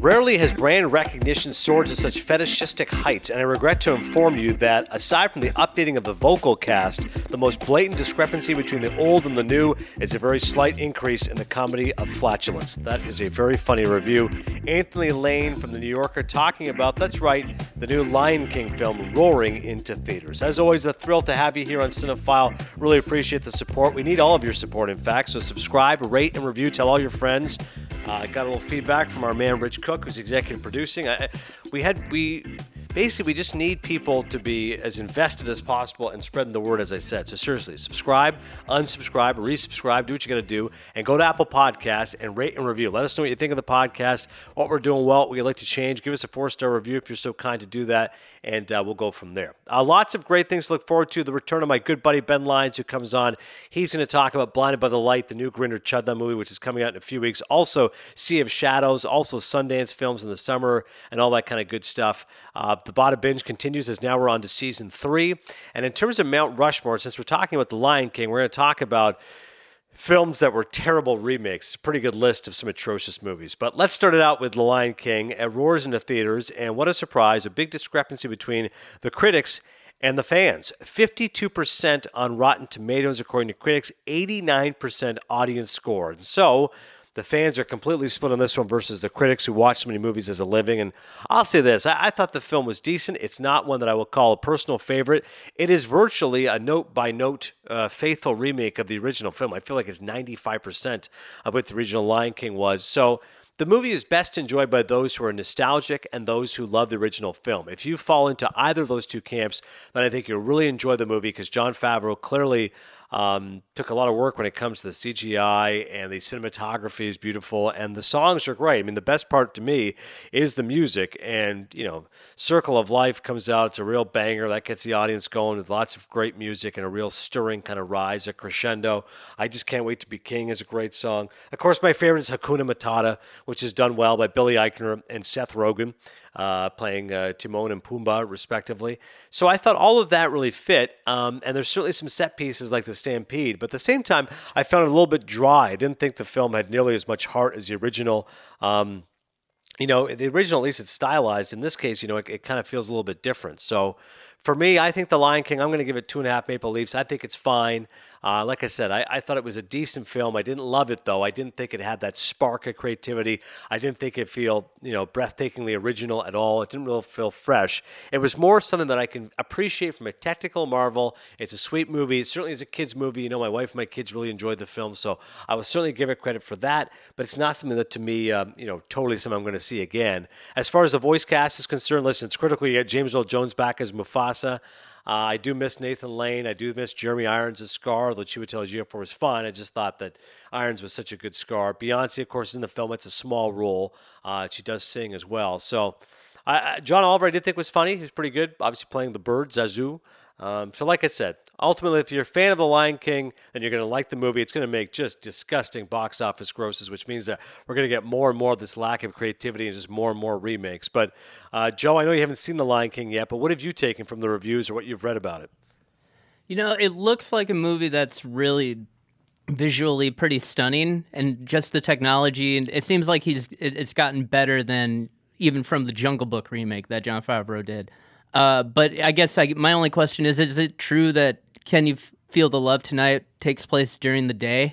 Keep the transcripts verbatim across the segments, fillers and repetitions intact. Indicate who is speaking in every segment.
Speaker 1: Rarely has brand recognition soared to such fetishistic heights, and I regret to inform you that, aside from the updating of the vocal cast, the most blatant discrepancy between the old and the new is a very slight increase in the comedy of flatulence. That is a very funny review. Anthony Lane from The New Yorker talking about, that's right, the new Lion King film roaring into theaters. As always, a thrill to have you here on Cinephile. Really appreciate the support. We need all of your support, in fact, so subscribe, rate, and review. Tell all your friends. I uh, got a little feedback from our man Rich Cook, who's executive producing. I, we had we basically we just need people to be as invested as possible and spreading the word, as I said. So seriously, subscribe, unsubscribe, resubscribe, do what you got to do, and go to Apple Podcasts and rate and review. Let us know what you think of the podcast, what we're doing well, what you'd like to change. Give us a four-star review if you're so kind to do that, and uh, we'll go from there. Uh, lots of great things to look forward to. The return of my good buddy Ben Lyons, who comes on. He's going to talk about Blinded by the Light, the new Gurinder Chadha movie, which is coming out in a few weeks. Also, Sea of Shadows, also Sundance films in the summer, and all that kind of good stuff. Uh, the Bada Binge continues as now we're on to season three. And in terms of Mount Rushmore, since we're talking about The Lion King, we're going to talk about films that were terrible remakes. It's a pretty good list of some atrocious movies. But let's start it out with The Lion King. It roars into theaters, and what a surprise, a big discrepancy between the critics and the fans. fifty-two percent on Rotten Tomatoes, according to critics, eighty-nine percent audience score. And so the fans are completely split on this one versus the critics who watch so many movies as a living. And I'll say this, I, I thought the film was decent. It's not one that I will call a personal favorite. It is virtually a note-by-note uh, faithful remake of the original film. I feel like it's ninety-five percent of what the original Lion King was. So the movie is best enjoyed by those who are nostalgic and those who love the original film. If you fall into either of those two camps, then I think you'll really enjoy the movie because Jon Favreau clearly Um, took a lot of work when it comes to the C G I, and the cinematography is beautiful, and the songs are great. I mean, the best part to me is the music, and, you know, Circle of Life comes out. It's a real banger. That gets the audience going with lots of great music and a real stirring kind of rise, a crescendo. I Just Can't Wait to Be King is a great song. Of course, my favorite is Hakuna Matata, which is done well by Billy Eichner and Seth Rogen, uh, playing uh, Timon and Pumbaa, respectively. So I thought all of that really fit, um, and there's certainly some set pieces like the Stampede, but at the same time, I found it a little bit dry. I didn't think the film had nearly as much heart as the original. Um, you know, the original, at least it's stylized. In this case, you know, it, it kind of feels a little bit different. So for me, I think The Lion King, I'm going to give it two and a half Maple Leafs. I think it's fine. Uh, like I said, I, I thought it was a decent film. I didn't love it, though. I didn't think it had that spark of creativity. I didn't think it feel, you know, breathtakingly original at all. It didn't really feel fresh. It was more something that I can appreciate from a technical marvel. It's a sweet movie. It certainly is a kid's movie. You know, my wife and my kids really enjoyed the film, so I will certainly give it credit for that. But it's not something that, to me, um, you know, totally something I'm going to see again. As far as the voice cast is concerned, listen, it's critical you get James Earl Jones back as Mufasa. Uh, I do miss Nathan Lane. I do miss Jeremy Irons as Scar, although Chiwetel Ejiofor was fine. I just thought that Irons was such a good Scar. Beyonce, of course, is in the film. It's a small role. Uh, she does sing as well. So I, John Oliver, I did think was funny. He was pretty good, obviously playing the bird, Zazu. Um, so like I said, ultimately, if you're a fan of The Lion King, then you're going to like the movie. It's going to make just disgusting box office grosses, which means that we're going to get more and more of this lack of creativity and just more and more remakes. But, uh, Joe, I know you haven't seen The Lion King yet, but what have you taken from the reviews or what you've read about it?
Speaker 2: You know, it looks like a movie that's really visually pretty stunning, and just the technology, and it seems like he's it, it's gotten better than even from the Jungle Book remake that Jon Favreau did. Uh, but I guess I, my only question is, is it true that Can You Feel the Love Tonight takes place during the day?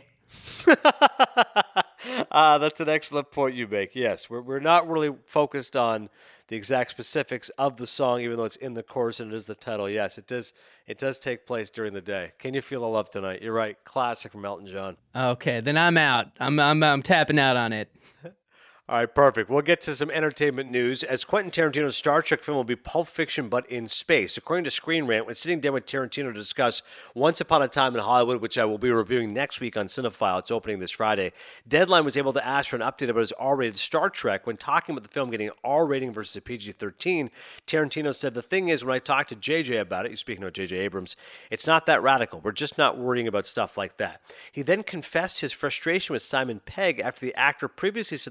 Speaker 1: uh, that's an excellent point you make. Yes, we're we're not really focused on the exact specifics of the song, even though it's in the chorus and it is the title. Yes, it does it does take place during the day. Can You Feel the Love Tonight? You're right. Classic from Elton John.
Speaker 2: Okay, then I'm out. I'm I'm, I'm tapping out on it.
Speaker 1: All right, perfect. We'll get to some entertainment news. As Quentin Tarantino's Star Trek film will be Pulp Fiction, but in space. According to Screen Rant, when sitting down with Tarantino to discuss Once Upon a Time in Hollywood, which I will be reviewing next week on Cinephile, it's opening this Friday, Deadline was able to ask for an update about his R-rated Star Trek. When talking about the film getting an R rating versus a P G thirteen, Tarantino said, the thing is, when I talked to J J about it, he's speaking of J J Abrams, it's not that radical. We're just not worrying about stuff like that. He then confessed his frustration with Simon Pegg after the actor previously said the film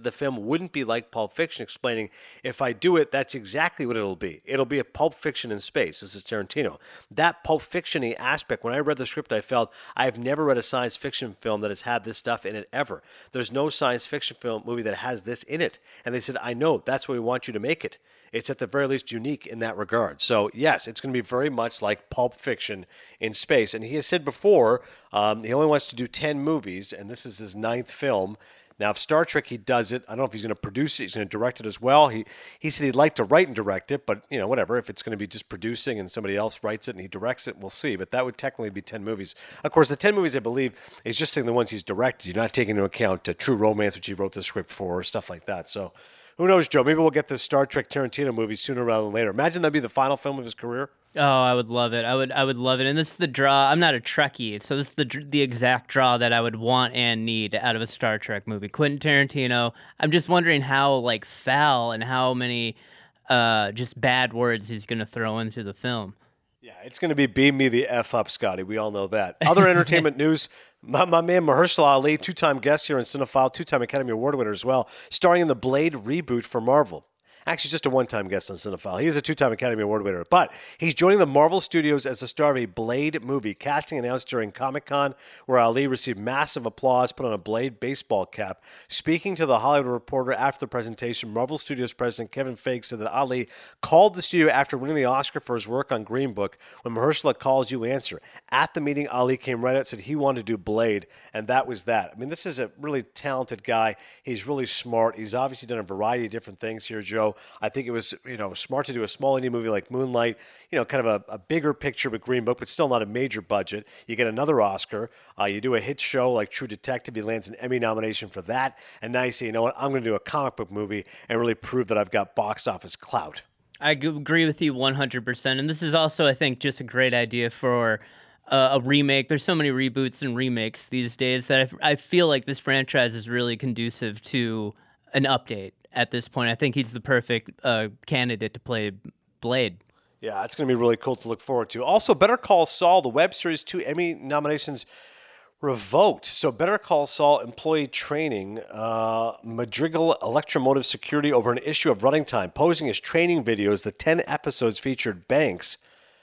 Speaker 1: wouldn't be like Pulp Fiction, explaining, if I do it, that's exactly what it'll be. It'll be a Pulp Fiction in space. This is Tarantino. That Pulp Fiction-y aspect, when I read the script, I felt I've never read a science fiction film that has had this stuff in it ever. There's no science fiction film movie that has this in it. And they said, I know, that's what we want you to make it. It's at the very least unique in that regard. So, yes, it's going to be very much like Pulp Fiction in space. And he has said before, um, he only wants to do ten movies, and this is his ninth film. Now, if Star Trek, he does it. I don't know if he's going to produce it. He's going to direct it as well. He he said he'd like to write and direct it, but, you know, whatever. If it's going to be just producing and somebody else writes it and he directs it, we'll see. But that would technically be ten movies. Of course, the ten movies, I believe, is just saying the ones he's directed. You're not taking into account uh, True Romance, which he wrote the script for, or stuff like that. So, who knows, Joe? Maybe we'll get this Star Trek Tarantino movie sooner rather than later. Imagine that'd be the final film of his career.
Speaker 2: Oh, I would love it. I would I would love it. And this is the draw. I'm not a Trekkie, so this is the the exact draw that I would want and need out of a Star Trek movie. Quentin Tarantino. I'm just wondering how like foul and how many uh, just bad words he's going to throw into the film.
Speaker 1: Yeah, it's going to be beam me the F up, Scotty. We all know that. Other entertainment news, my, my man Mahershala Ali, two-time guest here in Cinephile, two-time Academy Award winner as well, starring in the Blade reboot for Marvel. Actually, just a one-time guest on Cinephile. He is a two-time Academy Award winner, but he's joining the Marvel Studios as the star of a Blade movie. Casting announced during Comic-Con, where Ali received massive applause, put on a Blade baseball cap. Speaking to The Hollywood Reporter after the presentation, Marvel Studios president Kevin Feige said that Ali called the studio after winning the Oscar for his work on Green Book. When Mahershala calls, you answer. At the meeting, Ali came right out and said he wanted to do Blade, and that was that. I mean, this is a really talented guy. He's really smart. He's obviously done a variety of different things here, Joe. I think it was, you know, smart to do a small indie movie like Moonlight, you know, kind of a, a bigger picture with Green Book, but still not a major budget. You get another Oscar. Uh, you do a hit show like True Detective. He lands an Emmy nomination for that. And now you say, you know what, I'm going to do a comic book movie and really prove that I've got box office clout.
Speaker 2: I agree with you one hundred percent. And this is also, I think, just a great idea for uh, a remake. There's so many reboots and remakes these days that I, I feel like this franchise is really conducive to an update. At this point, I think he's the perfect uh, candidate to play Blade.
Speaker 1: Yeah, it's going to be really cool to look forward to. Also, Better Call Saul, the web series, two Emmy nominations revoked. So Better Call Saul employee training, uh, Madrigal Electromotive Security over an issue of Running Time, posing as training videos. The ten episodes featured Banks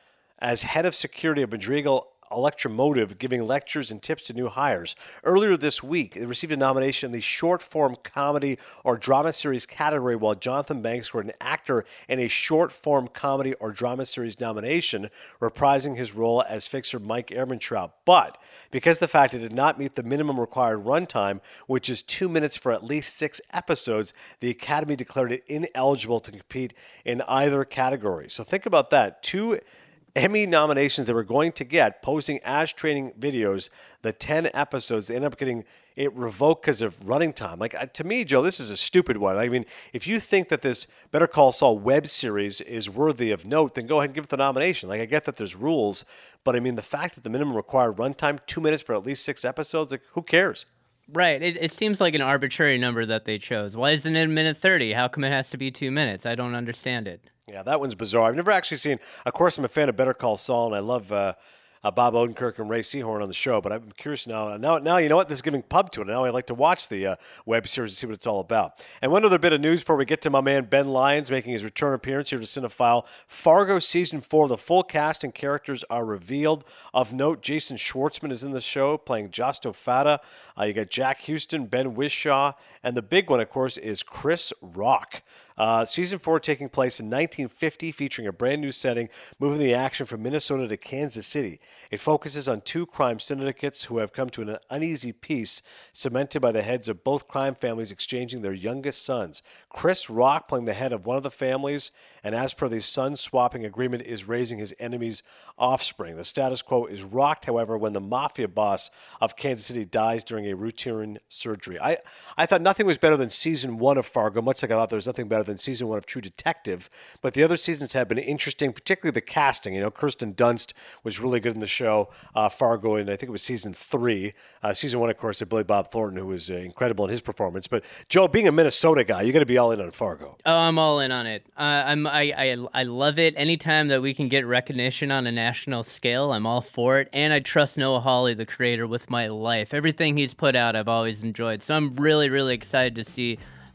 Speaker 1: as head of security of Madrigal Electromotive, giving lectures and tips to new hires. Earlier this week, they received a nomination in the short-form comedy or drama series category, while Jonathan Banks was an actor in a short-form comedy or drama series nomination, reprising his role as fixer Mike Ehrmantraut. But because the fact it did not meet the minimum required runtime, which is two minutes for at least six episodes, the Academy declared it ineligible to compete in either category. So think about that. Two Emmy nominations they were going to get, posing as training videos, the ten episodes, they end up getting it revoked because of running time. Like, uh, to me, Joe, this is a stupid one. I mean, if you think that this Better Call Saul web series is worthy of note, then go ahead and give it the nomination. Like, I get that there's rules, but I mean, the fact that the minimum required runtime, two minutes for at least six episodes, like, who cares?
Speaker 2: Right. It, it seems like an arbitrary number that they chose. Why isn't it a minute thirty? How come it has to be two minutes? I don't understand it.
Speaker 1: Yeah, that one's bizarre. I've never actually seen, of course, I'm a fan of Better Call Saul, and I love uh, uh, Bob Odenkirk and Ray Seahorn on the show, but I'm curious now. Now, now you know what? This is giving pub to it. Now I'd like to watch the uh, web series and see what it's all about. And one other bit of news before we get to my man Ben Lyons making his return appearance here to Cinephile. Fargo Season four, the full cast and characters are revealed. Of note, Jason Schwartzman is in the show playing Josto Fata. Uh, you got Jack Houston, Ben Whishaw, and the big one, of course, is Chris Rock. Uh, season four taking place in nineteen fifty, featuring a brand new setting, moving the action from Minnesota to Kansas City. It focuses on two crime syndicates who have come to an uneasy peace, cemented by the heads of both crime families exchanging their youngest sons. Chris Rock, playing the head of one of the families, and as per the son-swapping agreement, is raising his enemy's offspring. The status quo is rocked, however, when the mafia boss of Kansas City dies during a routine surgery. I, I thought nothing was better than season one of Fargo, much like I thought there was nothing better than season one of True Detective, but the other seasons have been interesting, particularly the casting. You know, Kirsten Dunst was really good in the show, uh, Fargo, and I think it was season three. Uh, season one, of course, they played Bob Thornton, who was uh, incredible in his performance. But Joe, being a Minnesota guy, you got to be all in on Fargo.
Speaker 2: Oh, I'm all in on it. Uh, I'm I, I I love it. Anytime that we can get recognition on a national scale, I'm all for it. And I trust Noah Hawley, the creator, with my life. Everything he's put out, I've always enjoyed. So I'm really, really excited to see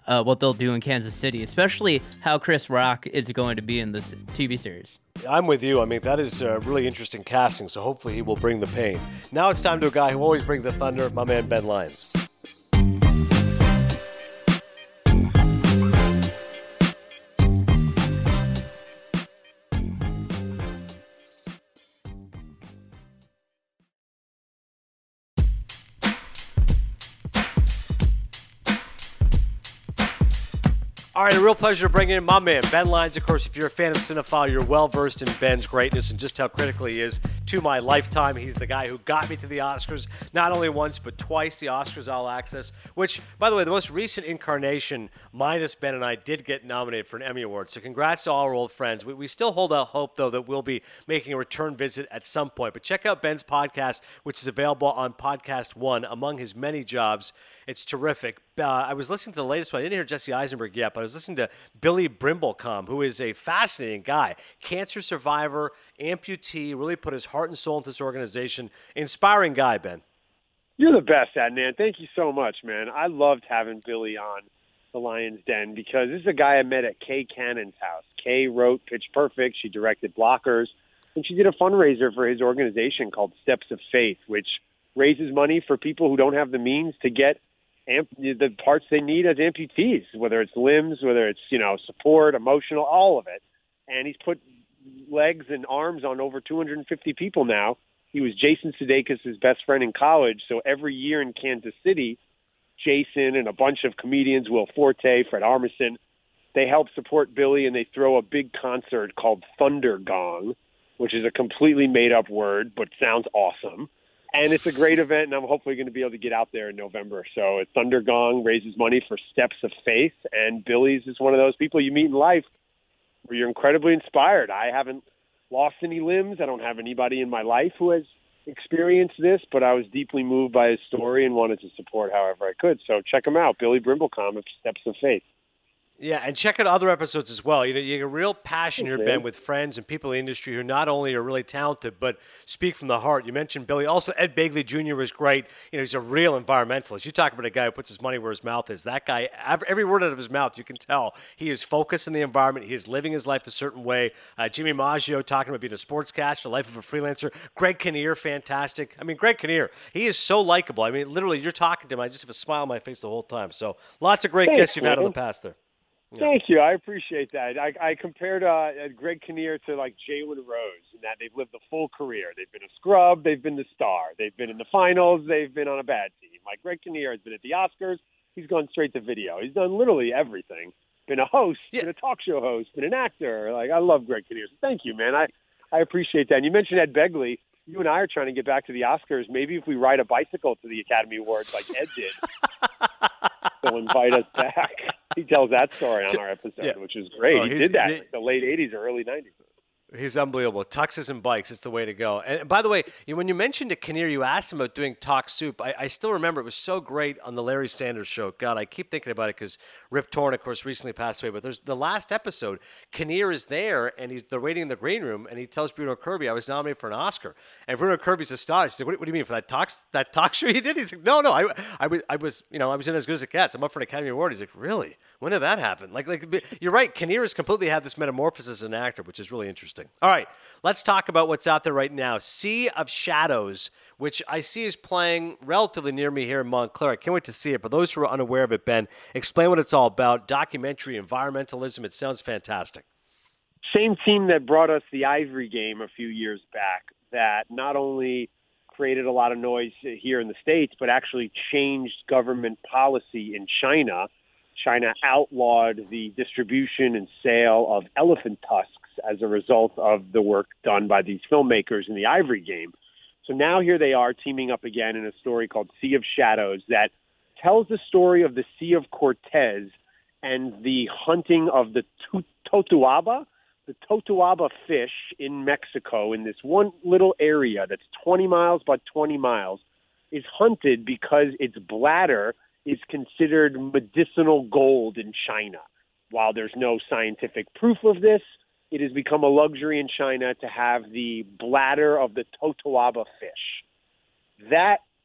Speaker 2: uh, what they'll do in Kansas City, especially how Chris Rock is going to be in this T V series.
Speaker 1: I'm with you. I mean, that is uh, really interesting casting, so hopefully he will bring the pain. Now it's time to a guy who always brings the thunder, my man Ben Lyons. All right, a real pleasure to bring in my man, Ben Lyons. Of course, if you're a fan of Cinephile, you're well-versed in Ben's greatness and just how critical he is to my lifetime. He's the guy who got me to the Oscars, not only once, but twice, the Oscars All Access, which, by the way, the most recent incarnation, minus Ben and I, did get nominated for an Emmy Award. So congrats to all our old friends. We, we still hold out hope, though, that we'll be making a return visit at some point. But check out Ben's podcast, which is available on Podcast One, among his many jobs. It's terrific. Uh, I was listening to the latest one. I didn't hear Jesse Eisenberg yet, but I was listening to Billy Brimblecom, who is a fascinating guy. Cancer survivor, amputee, really put his heart and soul into this organization. Inspiring guy, Ben.
Speaker 3: You're the best, Adnan. Thank you so much, man. I loved having Billy on the Lion's Den because this is a guy I met at Kay Cannon's house. Kay wrote Pitch Perfect. She directed Blockers. And she did a fundraiser for his organization called Steps of Faith, which raises money for people who don't have the means to get amp- the parts they need as amputees, whether it's limbs, whether it's, you know, support, emotional, all of it. And he's put legs and arms on over two hundred fifty people now. He was Jason Sudeikis' best friend in college. So every year in Kansas City, Jason and a bunch of comedians, Will Forte, Fred Armisen, they help support Billy, and they throw a big concert called Thunder Gong, which is a completely made-up word, but sounds awesome. And it's a great event, and I'm hopefully going to be able to get out there in November. So Thunder Gong raises money for Steps of Faith, and Billy's is one of those people you meet in life where you're incredibly inspired. I haven't lost any limbs. I don't have anybody in my life who has experienced this, but I was deeply moved by his story and wanted to support however I could. So check him out, Billy Brimblecom of Steps of Faith.
Speaker 1: Yeah, and check out other episodes as well. You know, you get a real passion here,
Speaker 3: Okay.
Speaker 1: Ben, with friends and people in the industry who not only are really talented, but speak from the heart. You mentioned Billy. Also, Ed Begley Junior was great. You know, he's a real environmentalist. You talk about a guy who puts his money where his mouth is. That guy, every word out of his mouth, you can tell he is focused on the environment. He is living his life a certain way. Uh, Jimmy Maggio talking about being a sportscaster, the life of a freelancer. Greg Kinnear, fantastic. I mean, Greg Kinnear, he is so likable. I mean, literally, you're talking to him. I just have a smile on my face the whole time. So lots of great
Speaker 3: Thanks,
Speaker 1: guests you've had on the
Speaker 3: man.
Speaker 1: past there.
Speaker 3: Thank you. I appreciate that. I, I compared uh, Greg Kinnear to like Jalen Rose in that they've lived a full career. They've been a scrub. They've been the star. They've been in the finals. They've been on a bad team. Like Greg Kinnear has been at the Oscars. He's gone straight to video. He's done literally everything. Been a host,
Speaker 1: Yeah.
Speaker 3: been a talk show host, been an actor. Like I love Greg Kinnear. So thank you, man. I, I appreciate that. And you mentioned Ed Begley. You and I are trying to get back to the Oscars. Maybe if we ride a bicycle to the Academy Awards like Ed did, they'll invite us back. He tells that story on our episode,
Speaker 1: Yeah.
Speaker 3: which is great.
Speaker 1: Oh,
Speaker 3: he
Speaker 1: he's-
Speaker 3: did that
Speaker 1: he-
Speaker 3: in the late eighties or early nineties.
Speaker 1: He's unbelievable. Tuxes and bikes is the way to go. And by the way, you, when you mentioned to Kinnear, you asked him about doing Talk Soup. I, I still remember it was so great on the Larry Sanders Show. God, I keep thinking about it because Rip Torn, of course, recently passed away. But there's the last episode. Kinnear is there, and he's they're waiting in the green room, and he tells Bruno Kirby, "I was nominated for an Oscar." And Bruno Kirby's astonished. He's like, what, what do you mean for that talk that talk show you did? He's like, "No, no, I, I was, I was, you know, I was in As Good as It Gets. I'm up for an Academy Award." He's like, "Really? When did that happen?" Like, like you're right. Kinnear has completely had this metamorphosis as an actor, which is really interesting. All right. Let's talk about what's out there right now. Sea of Shadows, which I see is playing relatively near me here in Montclair. I can't wait to see it. For those who are unaware of it, Ben, explain what it's all about. Documentary, environmentalism. It sounds fantastic.
Speaker 3: Same team that brought us the Ivory Game a few years back that not only created a lot of noise here in the States, but actually changed government policy in China. China outlawed the distribution and sale of elephant tusks as a result of the work done by these filmmakers in the Ivory Game. So now here they are teaming up again in a story called Sea of Shadows that tells the story of the Sea of Cortez and the hunting of the tu- totuaba, the totuaba fish in Mexico in this one little area that's twenty miles by twenty miles is hunted because its bladder is considered medicinal gold in China. While there's no scientific proof of this, it has become a luxury in China to have the bladder of the totoaba fish. That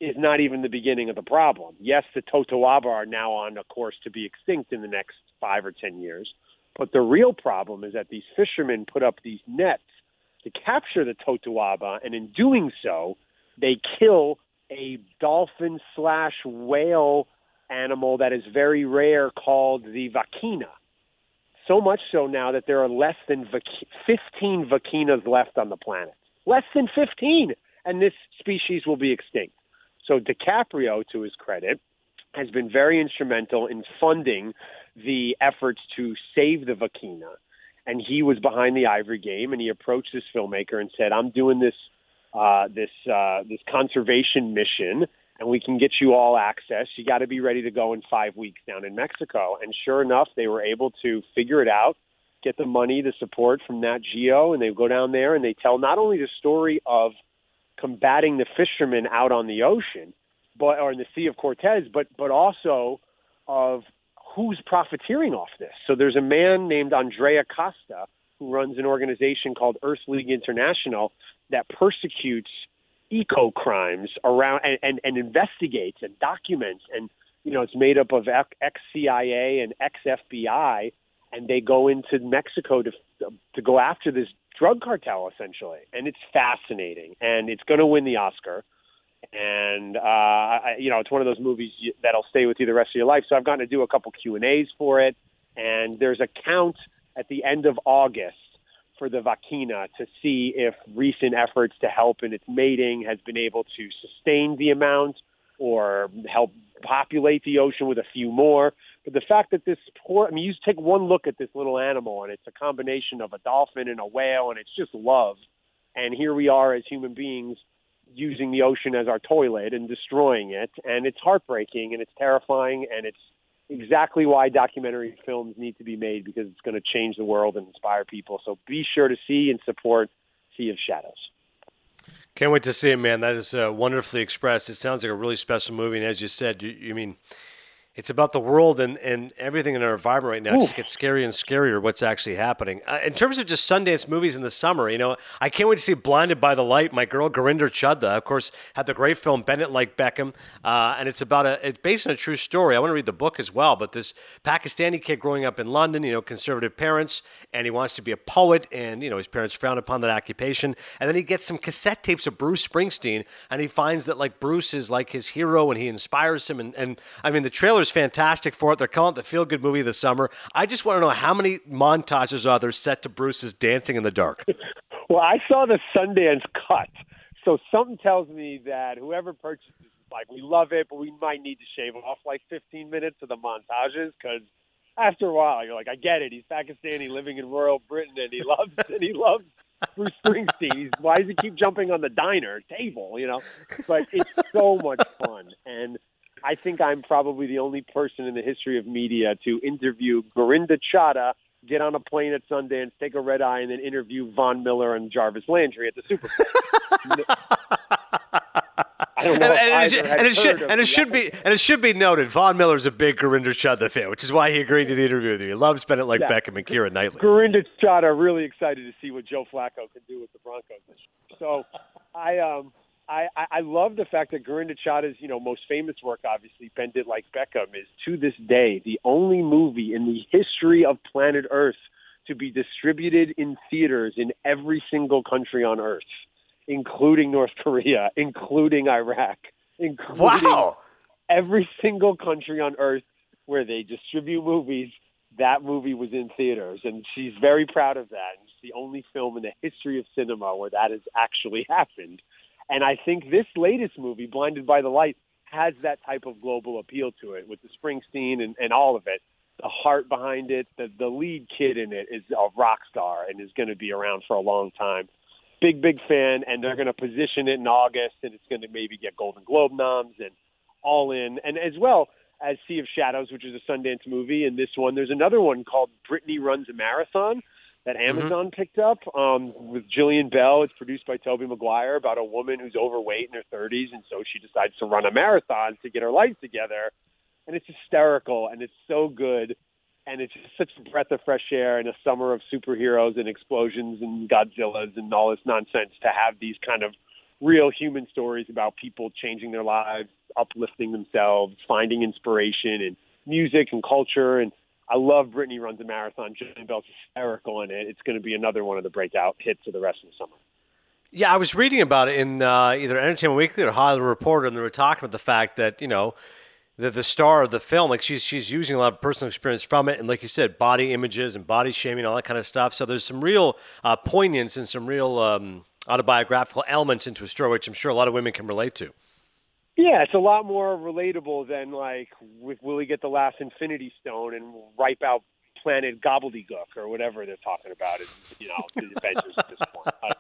Speaker 3: is not even the beginning of the problem. Yes, the Totoaba are now on a course to be extinct in the next five or ten years. But the real problem is that these fishermen put up these nets to capture the Totoaba, and in doing so, they kill a dolphin slash whale animal that is very rare called the vaquina. So much so now that there are less than fifteen vaquinas left on the planet. Less than fifteen! And this species will be extinct. So DiCaprio, to his credit, has been very instrumental in funding the efforts to save the vaquina. And he was behind the Ivory Game, and he approached this filmmaker and said, I'm doing this uh, this uh, this conservation mission, and we can get you all access. You got to be ready to go in five weeks down in Mexico. And sure enough, they were able to figure it out, get the money, the support from Nat Geo, and they go down there and they tell not only the story of combating the fishermen out on the ocean, but or in the Sea of Cortez, but but also of who's profiteering off this. So there's a man named Andrea Costa who runs an organization called Earth League International that persecutes eco-crimes around and, and, and investigates and documents. And, you know, it's made up of ex-C I A and ex-F B I, and they go into Mexico to to go after this drug cartel, essentially. And it's fascinating, and it's going to win the Oscar. And, uh, I, you know, it's one of those movies that'll stay with you the rest of your life. So I've gotten to do a couple Q and A's for it. And there's a count at the end of August for the vaquina to see if recent efforts to help in its mating has been able to sustain the amount or help populate the ocean with a few more. But the fact that this poor, I mean, you just take one look at this little animal, and it's a combination of a dolphin and a whale, and it's just love. And here we are as human beings using the ocean as our toilet and destroying it. And it's heartbreaking, and it's terrifying, and it's exactly why documentary films need to be made, because it's going to change the world and inspire people. So be sure to see and support Sea of Shadows.
Speaker 1: Can't wait to see it, man. That is uh, wonderfully expressed. It sounds like a really special movie. And as you said, you, you mean, it's about the world and, and everything in our environment right now. It just gets scarier and scarier what's actually happening. Uh, in terms of just Sundance movies in the summer, you know, I can't wait to see Blinded by the Light. My girl, Gurinder Chadha, of course, had the great film Bennett Like Beckham. Uh, and it's about a, it's based on a true story. I want to read the book as well. But this Pakistani kid growing up in London, you know, conservative parents, and he wants to be a poet. And, you know, his parents frown upon that occupation. And then he gets some cassette tapes of Bruce Springsteen. And he finds that, like, Bruce is like his hero and he inspires him. And, and I mean, the trailer is fantastic for it. They're calling it the feel-good movie of the summer. I just want to know how many montages are there set to Bruce's Dancing in the Dark?
Speaker 3: Well, I saw the Sundance cut, so something tells me that whoever purchases it is like, we love it, but we might need to shave off like fifteen minutes of the montages, because after a while, you're like, I get it. He's Pakistani living in rural Britain, and he loves and he loves Bruce Springsteen. He's, why does he keep jumping on the diner table, you know? But it's so much fun, and I think I'm probably the only person in the history of media to interview Gurinder Chadha, get on a plane at Sundance, take a red eye, and then interview Von Miller and Jarvis Landry at the Super Bowl. I don't know. And,
Speaker 1: and, it, and it should and it should be and it should be noted, Von Miller's a big Gurinder Chadha fan, which is why he agreed to the interview with you. He loves Bennett Like yeah. Beckham and Keira Knightley.
Speaker 3: Gurinder Chadha, really excited to see what Joe Flacco can do with the Broncos this year. So I um. I, I love the fact that Gurinder Chadha's, you know, most famous work, obviously, Bend It Like Beckham, is to this day the only movie in the history of planet Earth to be distributed in theaters in every single country on Earth, including North Korea, including Iraq, including
Speaker 1: wow.
Speaker 3: every single country on Earth where they distribute movies. That movie was in theaters, and she's very proud of that. It's the only film in the history of cinema where that has actually happened. And I think this latest movie, Blinded by the Light, has that type of global appeal to it with the Springsteen and, and all of it. The heart behind it, the, the lead kid in it is a rock star and is going to be around for a long time. Big, big fan, and they're going to position it in August, and it's going to maybe get Golden Globe noms and all in. And as well as Sea of Shadows, which is a Sundance movie, and this one, there's another one called Brittany Runs a Marathon that Amazon mm-hmm. picked up um, with Jillian Bell. It's produced by Tobey Maguire, about a woman who's overweight in her thirties, and so she decides to run a marathon to get her life together. And it's hysterical, and it's so good, and it's just such a breath of fresh air in a summer of superheroes and explosions and Godzillas and all this nonsense to have these kind of real human stories about people changing their lives, uplifting themselves, finding inspiration in music and culture. And I love Brittany Runs a Marathon. Jillian Bell's hysterical in it. It's going to be another one of the breakout hits of the rest of the summer.
Speaker 1: Yeah, I was reading about it in uh, either Entertainment Weekly or Hollywood Reporter, and they were talking about the fact that, you know, the the star of the film, like she's she's using a lot of personal experience from it, and like you said, body images and body shaming, all that kind of stuff. So there's some real uh, poignance and some real um, autobiographical elements into a story, which I'm sure a lot of women can relate to.
Speaker 3: Yeah, it's a lot more relatable than like, will he get the last Infinity Stone and wipe out planet Gobbledygook or whatever they're talking about in, you know, the Avengers at this point. Uh,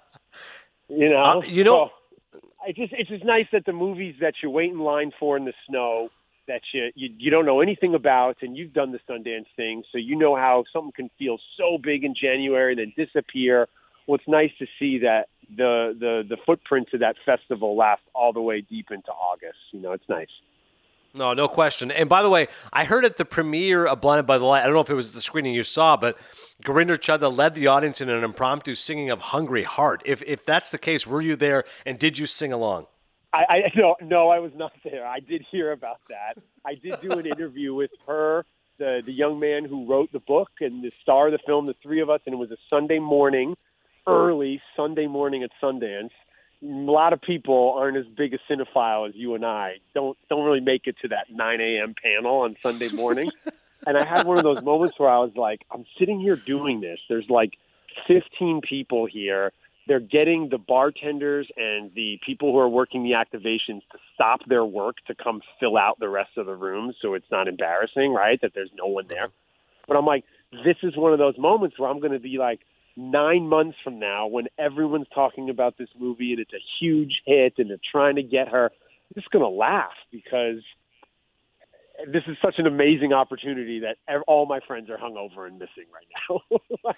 Speaker 3: you know,
Speaker 1: uh, you know,
Speaker 3: so I just it's just nice that the movies that you wait in line for in the snow, that you, you you don't know anything about, and you've done the Sundance thing, so you know how something can feel so big in January and then disappear. Well, it's nice to see that the the the footprints of that festival last all the way deep into August. You know, it's nice.
Speaker 1: No, no question. And by the way, I heard at the premiere of Blinded by the Light, I don't know if it was the screening you saw, but Gurinder Chadha led the audience in an impromptu singing of Hungry Heart. If if that's the case, were you there and did you sing along?
Speaker 3: I, I no, no, I was not there. I did hear about that. I did do an interview with her, the the young man who wrote the book and the star of the film, the three of us, and it was a Sunday morning, early Sunday morning at Sundance. A lot of people aren't as big a cinephile as you and I. Don't don't really make it to that nine a.m. panel on Sunday morning. And I had one of those moments where I was like, I'm sitting here doing this. There's like fifteen people here. They're getting the bartenders and the people who are working the activations to stop their work to come fill out the rest of the rooms so it's not embarrassing, right, that there's no one there. But I'm like, this is one of those moments where I'm going to be like, nine months from now, when everyone's talking about this movie and it's a huge hit and they're trying to get her, I'm just going to laugh because this is such an amazing opportunity that all my friends are hungover and missing right now. like,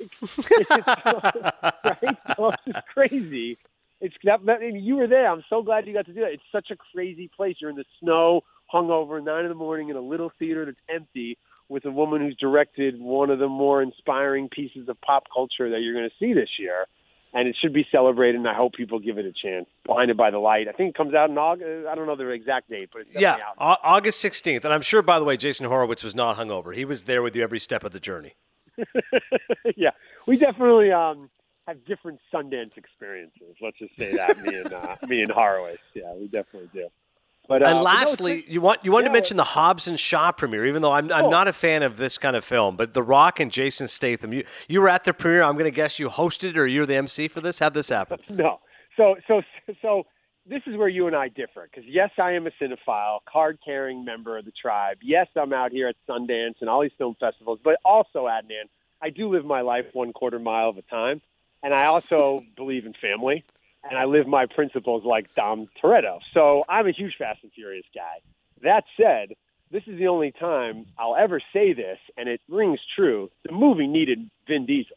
Speaker 3: it's, right? So it's just crazy. It's that, that you were there. I'm so glad you got to do that. It's such a crazy place. You're in the snow, hungover, nine in the morning in a little theater that's empty, with a woman who's directed one of the more inspiring pieces of pop culture that you're going to see this year. And it should be celebrated, and I hope people give it a chance. Blinded by the Light. I think it comes out in August. I don't know the exact date, but it's definitely
Speaker 1: yeah, out. August sixteenth. And I'm sure, by the way, Jason Horowitz was not hungover. He was there with you every step of the journey.
Speaker 3: Yeah, we definitely um, have different Sundance experiences. Let's just say that, me and uh, me and Horowitz. Yeah, we definitely do. But, uh,
Speaker 1: and lastly,
Speaker 3: but no,
Speaker 1: you want you wanted
Speaker 3: yeah,
Speaker 1: to mention the Hobbs and Shaw premiere, even though I'm I'm
Speaker 3: oh.
Speaker 1: not a fan of this kind of film. But The Rock and Jason Statham, you you were at the premiere. I'm going to guess you hosted or you're the M C for this. How'd this happen?
Speaker 3: No, so so so this is where you and I differ. Because yes, I am a cinephile, card-carrying member of the tribe. Yes, I'm out here at Sundance and all these film festivals. But also, Adnan, I do live my life one quarter mile of a time, and I also believe in family. And I live my principles like Dom Toretto. So I'm a huge Fast and Furious guy. That said, this is the only time I'll ever say this, and it rings true. The movie needed Vin Diesel.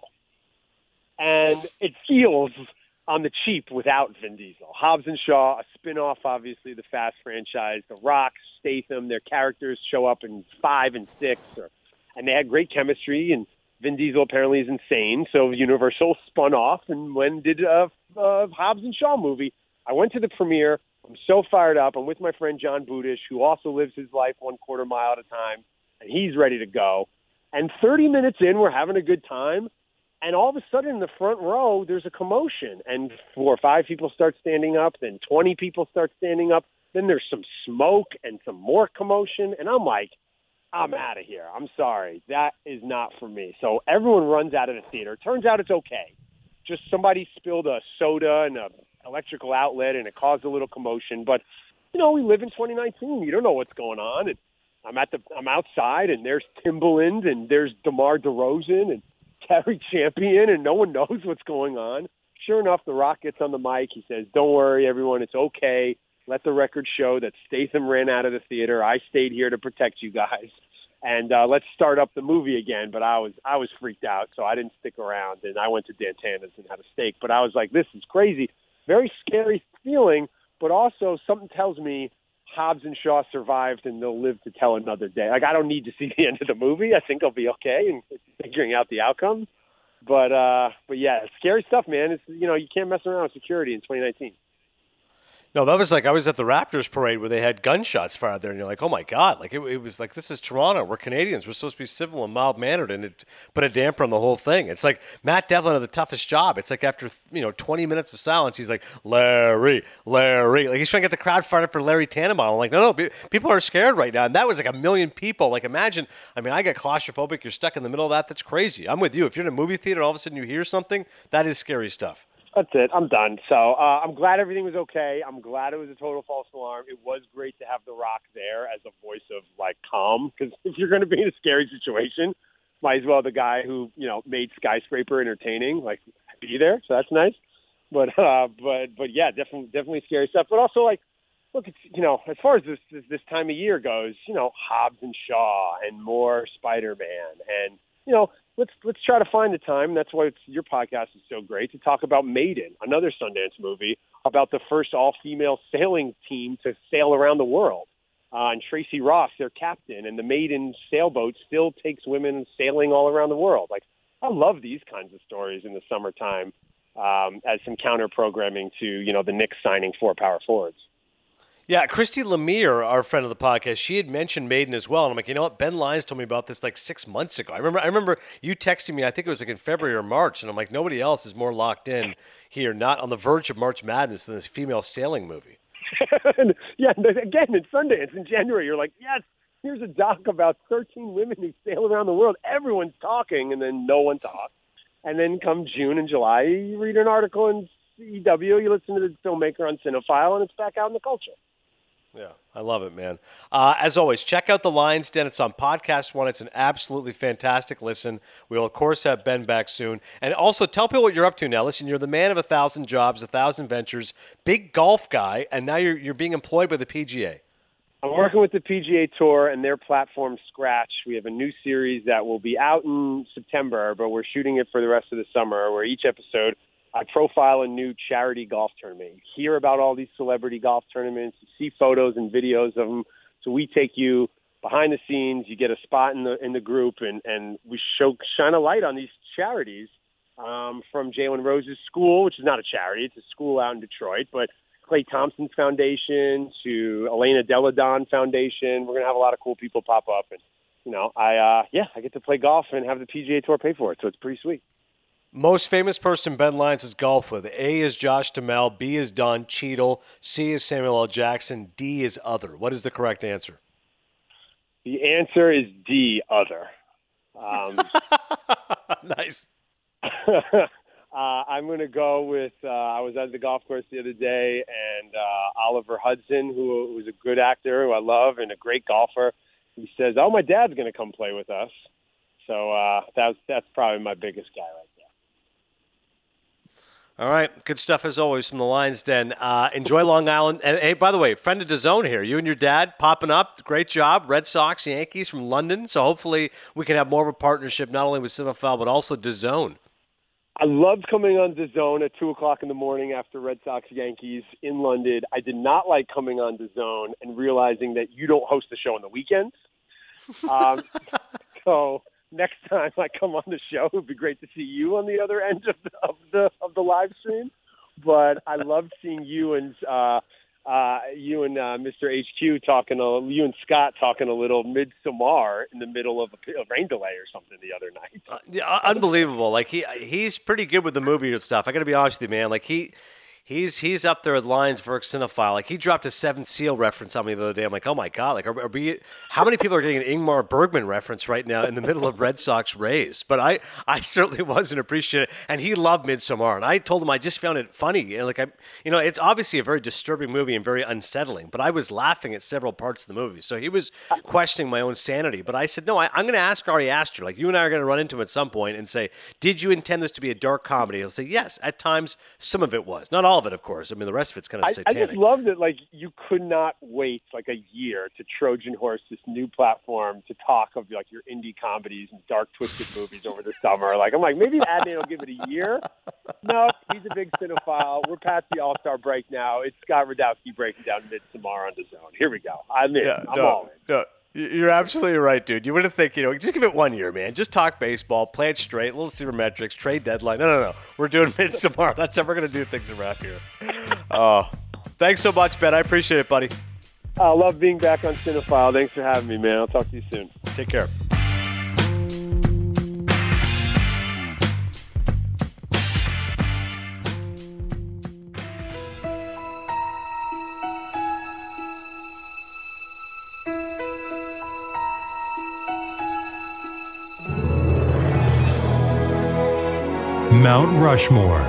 Speaker 3: And it feels on the cheap without Vin Diesel. Hobbs and Shaw, a spin-off, obviously, the Fast franchise. The Rock, Statham, their characters show up in five and six. Or, and they had great chemistry, and Vin Diesel apparently is insane. So Universal spun off and when did a, a Hobbs and Shaw movie. I went to the premiere. I'm so fired up. I'm with my friend John Budish, who also lives his life one quarter mile at a time, and he's ready to go. And thirty minutes in, we're having a good time. And all of a sudden in the front row, there's a commotion. And four or five people start standing up. Then twenty people start standing up. Then there's some smoke and some more commotion. And I'm like, I'm out of here. I'm sorry. That is not for me. So everyone runs out of the theater. Turns out it's okay. Just somebody spilled a soda in an electrical outlet, and it caused a little commotion. But, you know, we live in twenty nineteen. You don't know what's going on. And I'm at the I'm outside, and there's Timbaland, and there's DeMar DeRozan, and Terry Champion, and no one knows what's going on. Sure enough, The Rock gets on the mic. He says, don't worry, everyone. It's okay. Let the record show that Statham ran out of the theater. I stayed here to protect you guys. And uh, let's start up the movie again. But I was I was freaked out, so I didn't stick around. And I went to Dan Tana's and had a steak. But I was like, this is crazy. Very scary feeling, but also something tells me Hobbs and Shaw survived and they'll live to tell another day. Like, I don't need to see the end of the movie. I think I'll be okay in figuring out the outcome. But, uh, but yeah, scary stuff, man. It's, you know, you can't mess around with security in twenty nineteen.
Speaker 1: No, that was like I was at the Raptors parade where they had gunshots fired there, and you're like, oh my god! Like it, it was like this is Toronto. We're Canadians. We're supposed to be civil and mild mannered, and it put a damper on the whole thing. It's like Matt Devlin had the toughest job. It's like after you know twenty minutes of silence, he's like Larry, Larry. Like he's trying to get the crowd fired up for Larry Tannenbaum. I'm like, no, no, people are scared right now, and that was like a million people. Like imagine, I mean, I get claustrophobic. You're stuck in the middle of that. That's crazy. I'm with you. If you're in a movie theater, all of a sudden you hear something, that is scary stuff.
Speaker 3: That's it. I'm done. So uh, I'm glad everything was okay. I'm glad it was a total false alarm. It was great to have The Rock there as a voice of, like, calm. Because if you're going to be in a scary situation, might as well the guy who, you know, made Skyscraper entertaining, like, be there. So that's nice. But, uh, but, but yeah, definitely, definitely scary stuff. But also, like, look, it's, you know, as far as this, this, this time of year goes, you know, Hobbs and Shaw and more Spider-Man and, you know, let's let's try to find the time. That's why it's, your podcast is so great to talk about Maiden, another Sundance movie about the first all-female sailing team to sail around the world. Uh, and Tracy Ross, their captain, and the Maiden sailboat still takes women sailing all around the world. Like, I love these kinds of stories in the summertime um, as some counter-programming to, you know, the Knicks signing four power forwards.
Speaker 1: Yeah, Christy Lemire, our friend of the podcast, she had mentioned Maiden as well. And I'm like, you know what? Ben Lyons told me about this like six months ago. I remember I remember you texting me, I think it was like in February or March. And I'm like, nobody else is more locked in here, not on the verge of March Madness than this female sailing movie.
Speaker 3: Yeah, again, in Sundance in January, you're like, yes, here's a doc about thirteen women who sail around the world. Everyone's talking, and then no one talks. And then come June and July, you read an article in C E W, you listen to the filmmaker on Cinephile, and it's back out in the culture.
Speaker 1: Yeah, I love it, man. Uh, as always, check out The Lion's Den. It's on Podcast One. It's an absolutely fantastic listen. We'll, of course, have Ben back soon. And also, tell people what you're up to now. Listen, you're the man of a thousand jobs, a thousand ventures, big golf guy, and now you're you're being employed by the P G A.
Speaker 3: I'm working with the P G A Tour and their platform, Scratch. We have a new series that will be out in September, but we're shooting it for the rest of the summer, where each episode I profile a new charity golf tournament. You hear about all these celebrity golf tournaments. You see photos and videos of them. So we take you behind the scenes. You get a spot in the in the group, and, and we show shine a light on these charities um, from Jalen Rose's school, which is not a charity. It's a school out in Detroit. But Clay Thompson's foundation to Elena Deladon Foundation. We're going to have a lot of cool people pop up. And, you know, I uh, yeah, I get to play golf and have the P G A Tour pay for it. So it's pretty sweet.
Speaker 1: Most famous person Ben Lyons has golfed with. A is Josh Duhamel, B is Don Cheadle, C is Samuel L. Jackson, D is other. What is the correct answer?
Speaker 3: The answer is D, other. Um,
Speaker 1: nice.
Speaker 3: uh, I'm going to go with, uh, I was at the golf course the other day, and uh, Oliver Hudson, who was a good actor, who I love, and a great golfer, he says, oh, my dad's going to come play with us. So uh, that's, that's probably my biggest guy right there.
Speaker 1: All right. Good stuff as always from the Lion's Den. Uh, enjoy Long Island. And hey, by the way, friend of DAZN here. You and your dad popping up. Great job. Red Sox, Yankees from London. So hopefully we can have more of a partnership, not only with Cinephile, but also DAZN.
Speaker 3: I loved coming on DAZN at two o'clock in the morning after Red Sox Yankees in London. I did not like coming on DAZN and realizing that you don't host the show on the weekends. Um, so... Next time I come on the show, it would be great to see you on the other end of the of the, of the live stream. But I loved seeing you and uh, uh, you and uh, Mister H Q talking. A, you and Scott talking a little Midsommar in the middle of a, a rain delay or something the other night.
Speaker 1: Uh, yeah, unbelievable. Like he he's pretty good with the movie and stuff. I got to be honest with you, man. Like he. He's he's up there with Lions versus Cinephile. Like he dropped a Seventh Seal reference on me the other day. I'm like, oh my god! Like, are, are we? How many people are getting an Ingmar Bergman reference right now in the middle of Red Sox Rays? But I, I certainly wasn't appreciative. And he loved Midsommar, and I told him I just found it funny. And like I, you know, it's obviously a very disturbing movie and very unsettling. But I was laughing at several parts of the movie, so he was questioning my own sanity. But I said, no, I, I'm going to ask Ari Aster. Like you and I are going to run into him at some point and say, did you intend this to be a dark comedy? He'll say, yes. At times, some of it was, not all of it, of course. I mean, the rest of it's kind of
Speaker 3: I,
Speaker 1: satanic.
Speaker 3: I just loved it. Like, you could not wait, like, a year to Trojan horse this new platform to talk of, like, your indie comedies and dark, twisted movies over the summer. Like, I'm like, maybe Adnan will give it a year. No, he's a big cinephile. We're past the All-Star break now. It's Scott Radowski breaking down Midsommar on DAZN. Here we go. I'm in.
Speaker 1: Yeah,
Speaker 3: I'm
Speaker 1: no,
Speaker 3: all in.
Speaker 1: No. You're absolutely right, dude. You wouldn't think, you know, just give it one year, man. Just talk baseball, play it straight, little sabermetrics, trade deadline. No, no, no. We're doing Midsommar. That's how we're going to do things around here. Oh, Thanks so much, Ben. I appreciate it, buddy.
Speaker 3: I love being back on Cinephile. Thanks for having me, man. I'll talk to you soon.
Speaker 1: Take care.
Speaker 4: Mount Rushmore.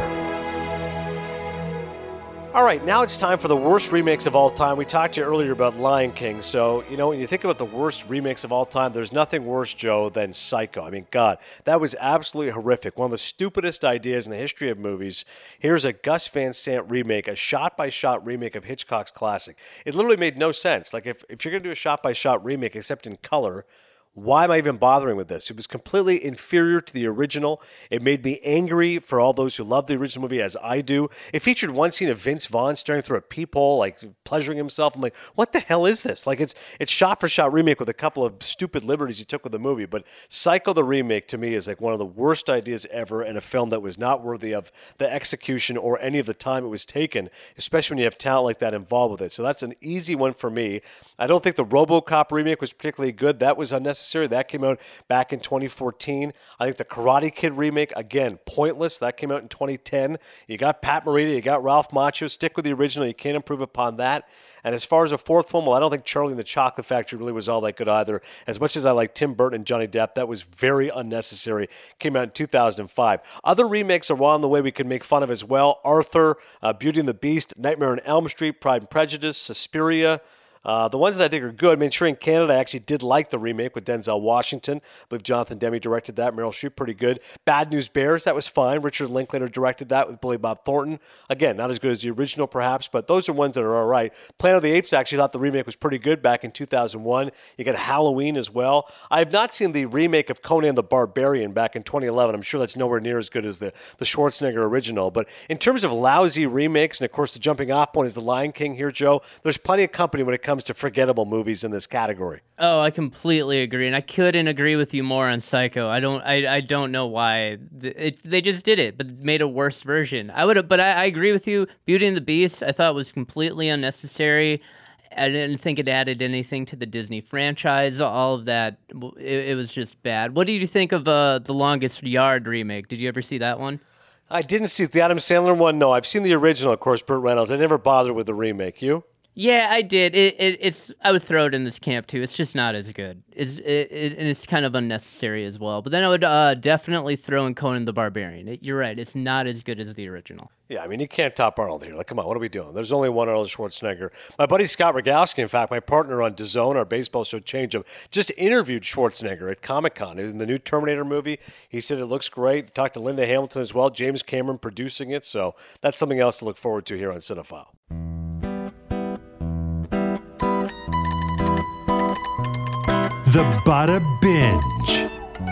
Speaker 1: All right, now it's time for the worst remakes of all time. We talked to you earlier about Lion King. So, you know, when you think about the worst remakes of all time, there's nothing worse, Joe, than Psycho. I mean, God, that was absolutely horrific. One of the stupidest ideas in the history of movies. Here's a Gus Van Sant remake, a shot-by-shot remake of Hitchcock's classic. It literally made no sense. Like, if, if you're going to do a shot-by-shot remake, except in color, why am I even bothering with this? It was completely inferior to the original. It made me angry for all those who love the original movie, as I do. It featured one scene of Vince Vaughn staring through a peephole, like pleasuring himself. I'm like, what the hell is this? Like, it's it's shot-for-shot remake with a couple of stupid liberties he took with the movie. But Psycho the remake, to me, is like one of the worst ideas ever in a film that was not worthy of the execution or any of the time it was taken, especially when you have talent like that involved with it. So that's an easy one for me. I don't think the RoboCop remake was particularly good. That was unnecessary. That came out back in twenty fourteen. I think the Karate Kid remake, again, pointless. That came out in twenty ten. You got Pat Morita, you got Ralph Macchio. Stick with the original. You can't improve upon that. And as far as a fourth one, well, I don't think Charlie and the Chocolate Factory really was all that good either. As much as I like Tim Burton and Johnny Depp, that was very unnecessary. Came out in two thousand five. Other remakes are on the way we can make fun of as well. Arthur, uh, Beauty and the Beast, Nightmare on Elm Street, Pride and Prejudice, Suspiria. Uh, the ones that I think are good, I mean, sure, in Canada, I actually did like the remake with Denzel Washington. I believe Jonathan Demme directed that. Meryl Streep, pretty good. Bad News Bears, that was fine. Richard Linklater directed that with Billy Bob Thornton. Again, not as good as the original, perhaps, but those are ones that are all right. Planet of the Apes, I actually thought the remake was pretty good back in two thousand one. You got Halloween as well. I have not seen the remake of Conan the Barbarian back in twenty eleven. I'm sure that's nowhere near as good as the, the Schwarzenegger original. But in terms of lousy remakes, and of course the jumping off point is the Lion King here, Joe, there's plenty of company when it comes to forgettable movies in this category.
Speaker 2: Oh, I completely agree, and I couldn't agree with you more on Psycho. I don't, I, I don't know why it, they just did it, but made a worse version. I would, but I, I agree with you. Beauty and the Beast, I thought was completely unnecessary. I didn't think it added anything to the Disney franchise. All of that, it, it was just bad. What did you think of uh, the Longest Yard remake? Did you ever see that one?
Speaker 1: I didn't see the Adam Sandler one. No, I've seen the original, of course, Burt Reynolds. I never bothered with the remake. You?
Speaker 2: Yeah, I did. It, it, it's. I would throw it in this camp too. It's just not as good. It's it, it, and it's kind of unnecessary as well. But then I would uh, definitely throw in Conan the Barbarian. It, you're right. It's not as good as the original.
Speaker 1: Yeah, I mean, you can't top Arnold here. Like, come on, what are we doing? There's only one Arnold Schwarzenegger. My buddy Scott Rogowski, in fact, my partner on DAZN, our baseball show Change Up, just interviewed Schwarzenegger at Comic-Con in the new Terminator movie. He said it looks great. Talked to Linda Hamilton as well. James Cameron producing it. So that's something else to look forward to here on Cinephile.
Speaker 4: The Bada Binge.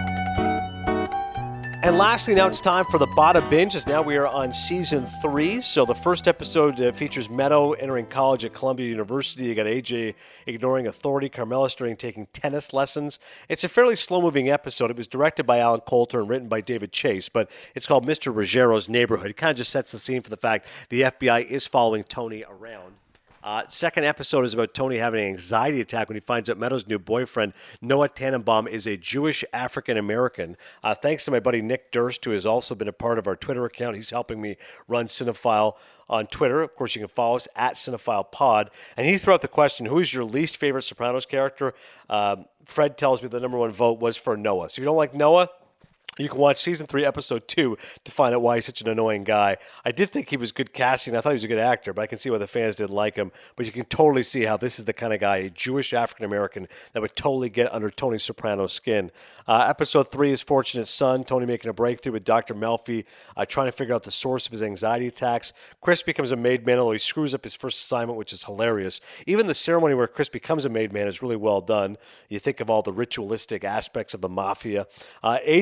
Speaker 1: And lastly, now it's time for the Bada Binge, as now we are on season three. So the first episode uh, features Meadow entering college at Columbia University. You got A J ignoring authority, Carmela starting taking tennis lessons. It's a fairly slow-moving episode. It was directed by Alan Coulter and written by David Chase, but it's called Mister Ruggiero's Neighborhood. It kind of just sets the scene for the fact the F B I is following Tony around. Uh, second episode is about Tony having an anxiety attack when he finds out Meadows' new boyfriend, Noah Tannenbaum, is a Jewish African-American. Uh, thanks to my buddy Nick Durst, who has also been a part of our Twitter account. He's helping me run Cinephile on Twitter. Of course, you can follow us at Cinephile Pod. And he threw out the question, who is your least favorite Sopranos character? Um, Fred tells me the number one vote was for Noah. So if you don't like Noah, you can watch season three, episode two to find out why he's such an annoying guy. I did think he was good casting. I thought he was a good actor, but I can see why the fans didn't like him. But you can totally see how this is the kind of guy, a Jewish African-American, that would totally get under Tony Soprano's skin. Uh, episode three is Fortunate Son, Tony making a breakthrough with Doctor Melfi, uh, trying to figure out the source of his anxiety attacks. Chris becomes a made man, although he screws up his first assignment, which is hilarious. Even the ceremony where Chris becomes a made man is really well done. You think of all the ritualistic aspects of the mafia. Uh, A J, by the way,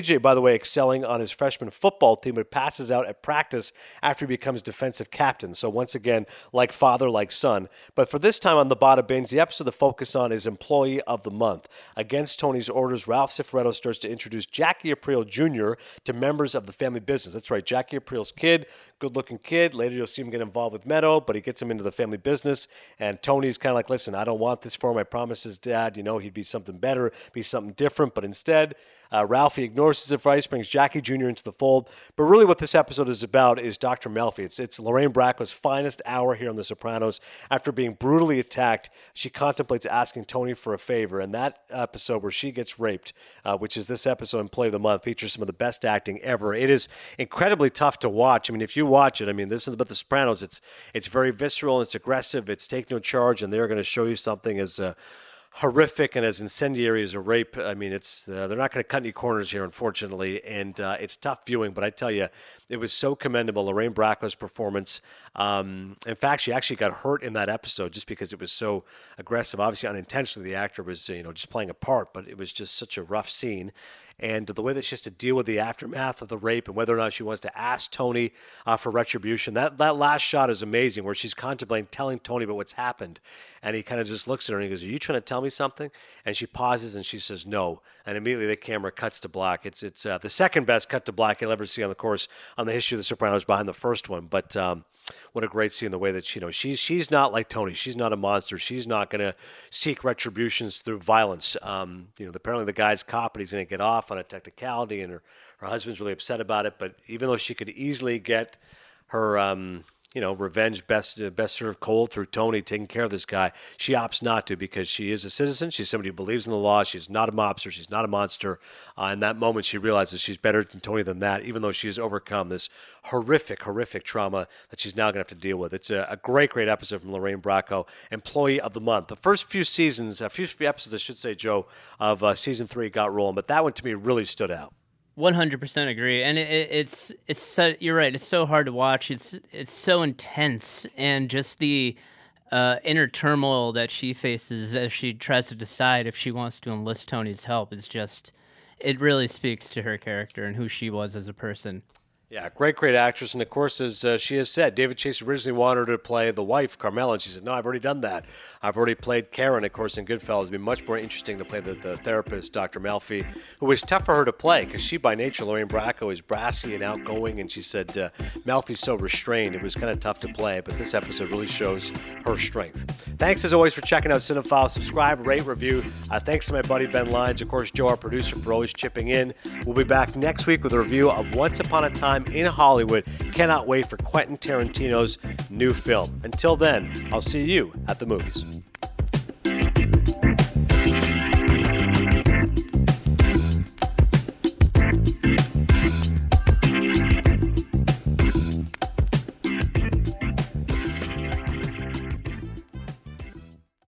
Speaker 1: way, excelling on his freshman football team, but passes out at practice after he becomes defensive captain. So once again, like father, like son. But for this time on the Bada Binge, the episode to focus on is Employee of the Month. Against Tony's orders, Ralph Cifaretto starts to introduce Jackie Aprile Junior to members of the family business. That's right, Jackie Aprile's kid, good-looking kid. Later you'll see him get involved with Meadow, but he gets him into the family business. And Tony's kind of like, listen, I don't want this for him. I promised his dad, you know, he'd be something better, be something different. But instead, uh, Ralphie ignores his advice, brings Jackie Junior into the fold. But really what this episode is about is Doctor Melfi. It's, it's Lorraine Bracco's finest hour here on The Sopranos. After being brutally attacked, she contemplates asking Tony for a favor. And that episode where she gets raped, uh, which is this episode in Play of the Month, features some of the best acting ever. It is incredibly tough to watch. I mean, if you watch it, I mean, this is about The Sopranos. It's it's very visceral, it's aggressive, it's take no charge, and they're going to show you something as uh, horrific and as incendiary as a rape. I mean, it's uh, they're not going to cut any corners here, unfortunately, and uh, it's tough viewing. But I tell you, it was so commendable, Lorraine Bracco's performance. Um, in fact, she actually got hurt in that episode just because it was so aggressive. Obviously, unintentionally, the actor was you know just playing a part, but it was just such a rough scene. And the way that she has to deal with the aftermath of the rape and whether or not she wants to ask Tony uh, for retribution. That that last shot is amazing where she's contemplating telling Tony about what's happened. And he kind of just looks at her and he goes, are you trying to tell me something? And she pauses and she says, no. And immediately the camera cuts to black. It's it's uh, the second best cut to black you'll ever see on the course on the history of The Sopranos behind the first one. But um, what a great scene, the way that she, you know, she's, she's not like Tony. She's not a monster. She's not going to seek retributions through violence. Um, you know, apparently the guy's cop, but he's going to get off on a technicality, and her, her husband's really upset about it. But even though she could easily get her, um, you know, revenge best uh, best served cold through Tony taking care of this guy, she opts not to because she is a citizen. She's somebody who believes in the law. She's not a mobster. She's not a monster. Uh, in that moment, she realizes she's better than Tony than that, even though she has overcome this horrific, horrific trauma that she's now going to have to deal with. It's a, a great, great episode from Lorraine Bracco, Employee of the Month. The first few seasons, a few, few episodes, I should say, Joe, of uh, season three got rolling, but that one to me really stood out.
Speaker 2: one hundred percent agree, and it, it, it's it's so, you're right. It's so hard to watch. It's it's so intense, and just the uh, inner turmoil that she faces as she tries to decide if she wants to enlist Tony's help is just, it really speaks to her character and who she was as a person.
Speaker 1: Yeah, great, great actress. And, of course, as uh, she has said, David Chase originally wanted her to play the wife, Carmela, and she said, no, I've already done that. I've already played Karen, of course, in Goodfellas. It'd be much more interesting to play the, the therapist, Doctor Melfi, who was tough for her to play because she, by nature, Lorraine Bracco, is brassy and outgoing, and she said uh, Melfi's so restrained. It was kind of tough to play, but this episode really shows her strength. Thanks, as always, for checking out Cinephile. Subscribe, rate, review. Uh, thanks to my buddy Ben Lyons, of course, Joe, our producer, for always chipping in. We'll be back next week with a review of Once Upon a Time in Hollywood. Cannot wait for Quentin Tarantino's new film. Until then, I'll see you at the movies.